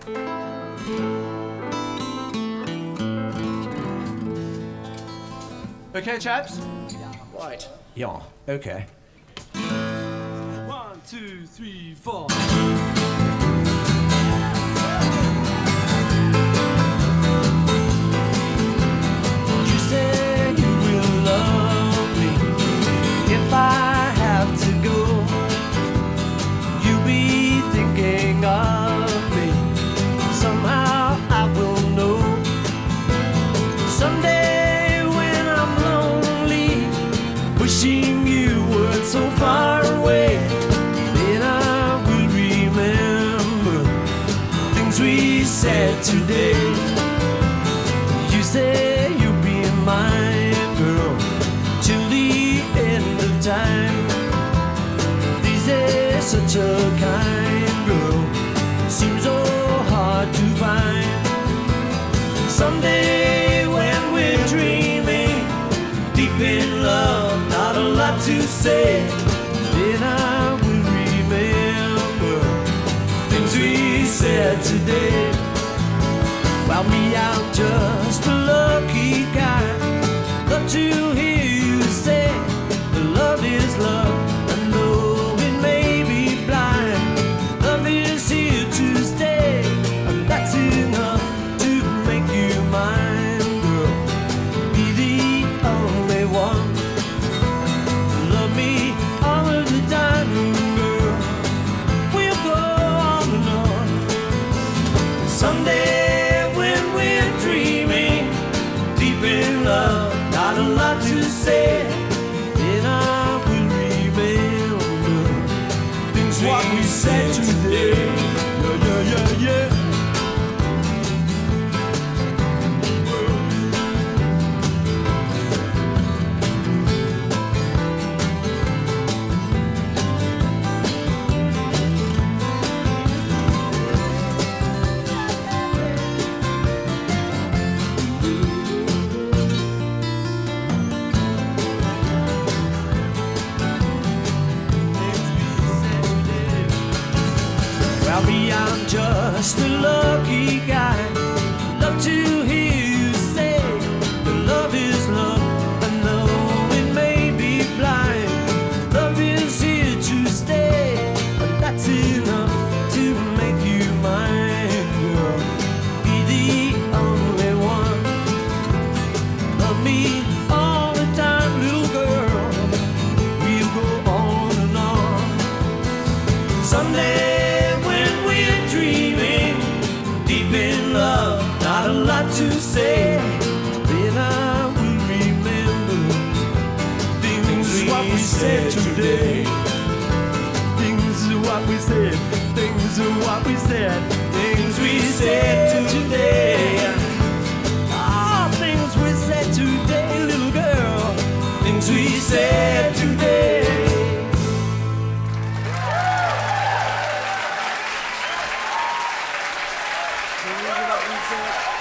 Okay, chaps? Right. Yeah, okay. 1, 2, 3, 4. You say you will love me if I have to go. You'll be thinking of me. Somehow I will know. Someday when I'm lonely, wishing you weren't so far away, then I will remember things we said today. You say you'll be mine, girl, till the end of time. These days, such a kind girl seems so hard to find. Someday when we're dreaming, deep in love, not a lot to say, then I will remember things we said today. Well, me, I'm just a lucky guy. Love to hear you say that love is love. And though it may be blind, love is here to stay. And that's enough to make you mine, girl. Be the only one. Love me all of the time, girl. We'll go on and on. Someday not a lot to say, then I will remember things what we said today. Yeah. I'm just a lucky guy. Love to hear you say that love is love. And though it may be blind, love is here to stay. And that's enough to make you mine, girl. Be the only one. Love me all the time, little girl. We'll go on and on. Someday not a lot to say, then I will remember things what we said today. Things what we said, things what we said, things we said today. Ah, things we said today, little girl. Things we said today. Things what we said.